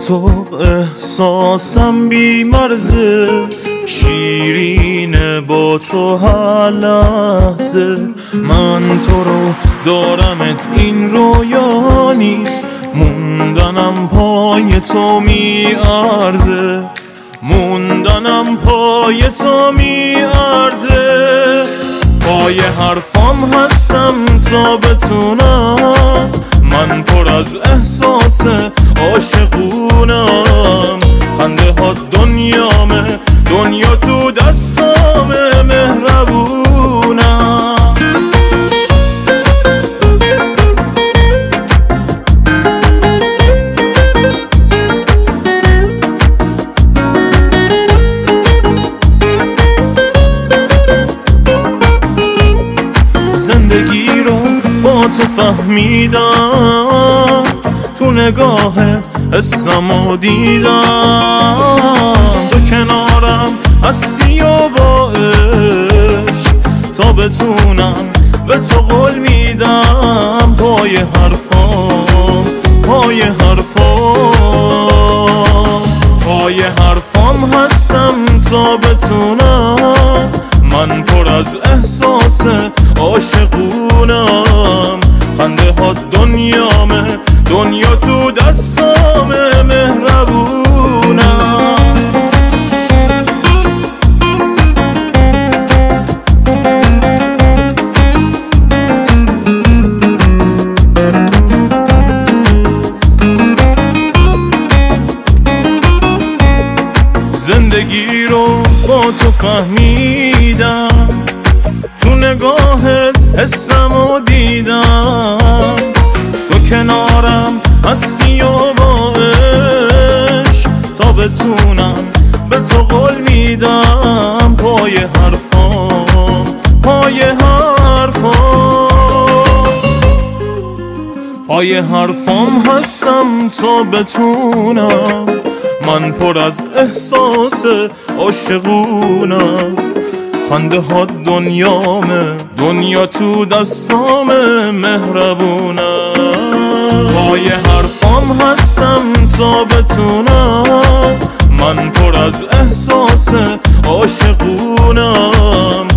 تو احساسم بی مرزه، شیرینه با تو هر لحظه. من تو رو دارمت این رویا نیست، موندنم پای تو میارزه، موندنم پای تو میارزه. پای حرفام هستم تا بتونم، من پر از احساس عاشقونم. خنده ها دنیامه، دنیا تو دستامه، مهربونم. زندگی رو با تو فهمیدم، تو نگاهت حسمو دیدم. تو کنارم هستی و با عشق، تا بتونم به تو قول میدم. پای حرفام، پای حرفام، پای حرفام هستم تا بتونم. من پر از احساس عاشقونم. خنده ها دنیامه، دنیا تو دستامه، مهربونم. زندگی رو با تو فهمیدم، تو نگاهت حسمو دیدم. تو کنارم هستی و با عشق، تا بتونم به تو قول میدم. پای حرفام، پای حرفام، پای حرفام هستم تا بتونم. من پر از احساس عاشقونم. خنده ها دنیامه، دنیا تو دستامه، مهربونم. پای حرفام هستم تا بتونم. من پر از احساس عاشقونم.